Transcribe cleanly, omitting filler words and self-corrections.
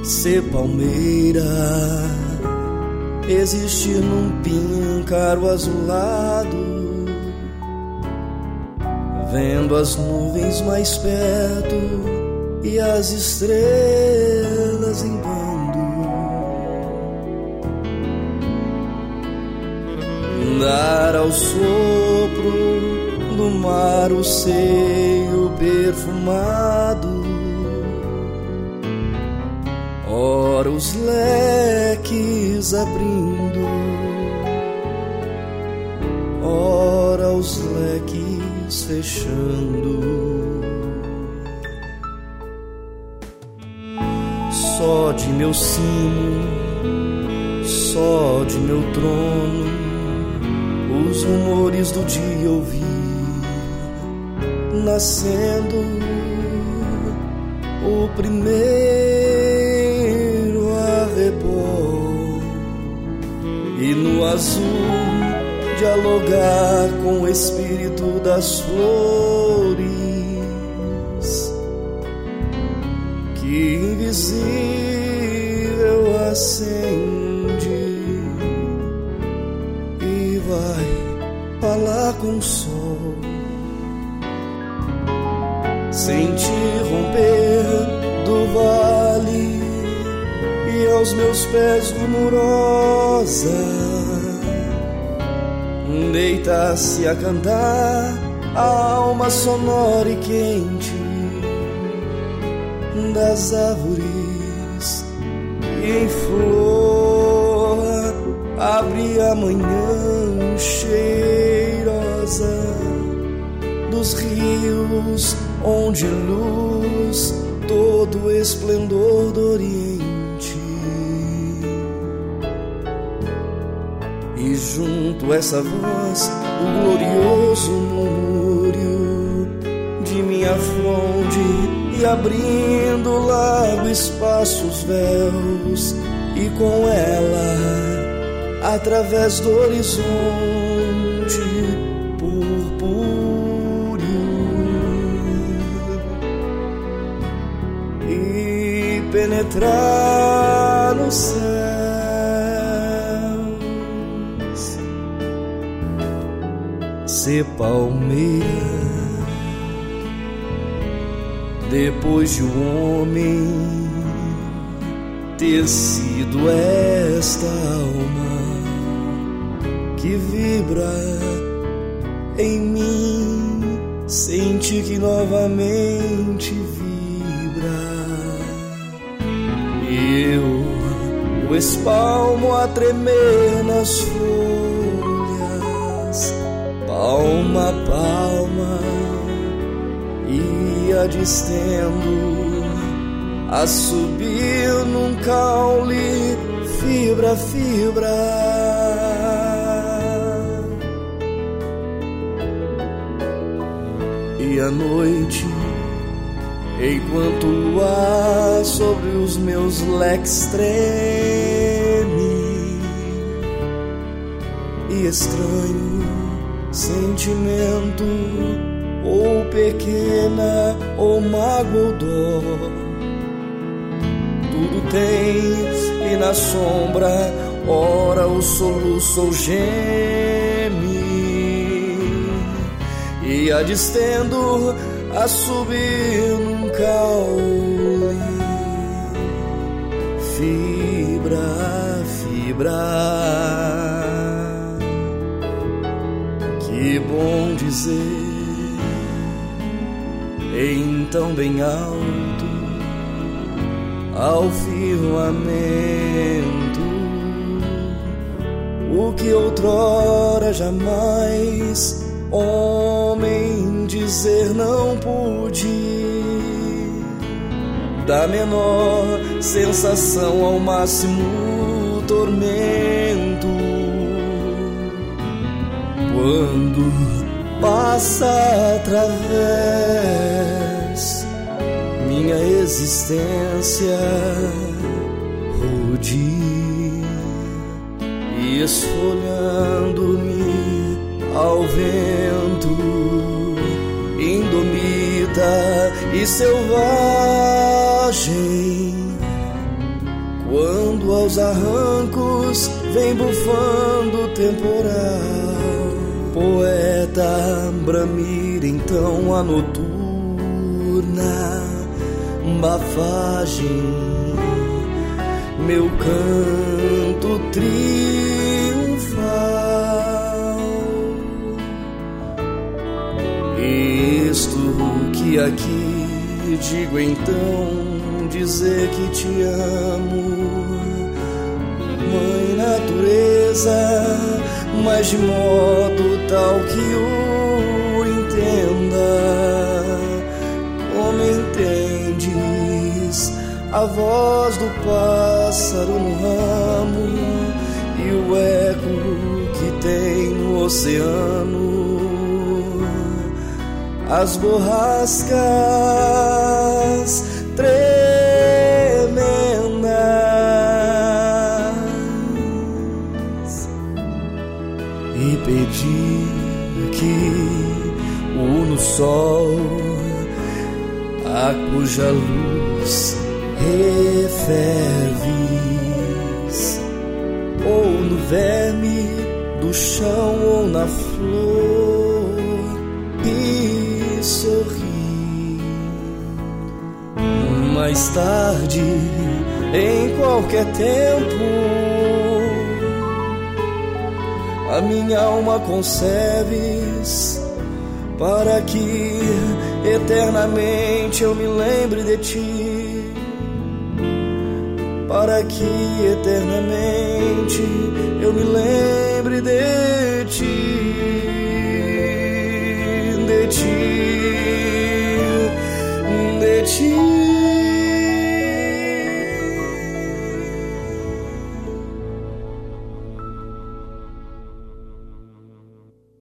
ser palmeira, existir num píncaro azulado, vendo as nuvens mais perto e as estrelas em bando, dar ao sopro do mar o seio perfumado, ora os leques abrindo, ora os leques fechando. Só de meu cimo, só de meu trono, os rumores do dia ouvi, nascendo o primeiro arrebol, e no azul dialogar com o espírito das flores que invisível acende e vai falar com o sol, sentir romper do vale e aos meus pés rumorosa deitar-se a cantar a alma sonora e quente das árvores em flor, abre a manhã cheirosa dos rios onde luz todo o esplendor do Oriente, e junto a essa voz o glorioso murmúrio de minha fronte, e abrindo largo espaço os véus, e com ela através do horizonte purpúreo, e penetrar no céu, ser palmeira, depois de um homem ter sido esta alma que vibra em mim, sente que novamente vibra, e eu o espalmo a tremer nas folhas, palma a palma, e a distendo a subir num caule, fibra a fibra, e à noite, enquanto o luar sobre os meus leques treme, e estranho sentimento, ou pequena, ou mágoa ou dó, tudo tens, e na sombra ora o soluço ou geme, e a distendo a subir num caule, fibra a fibra. Que bom dizer então bem alto ao firmamento o que outrora jamais homem dizer não pude, da menor sensação ao máximo tormento, quando passa através minha existência rude, e esfolhando-me ao vento, indomita e selvagem, Quando aos arrancos vem bufando o temporal, poeta bramir então a noturna bafagem, meu canto triunfal. Isto que aqui digo então, dizer que te amo, Mãe Natureza, mas de modo tal que o entenda, como entendes a voz do pássaro no ramo e o eco que tem no oceano, as borrascas tremendas, e pedir que uno sol a cuja luz referves, ou no verme do chão ou na flor, e sorrir. Mais tarde, em qualquer tempo, a minha alma conceves, para que eternamente eu me lembre de ti, para que eternamente eu me lembre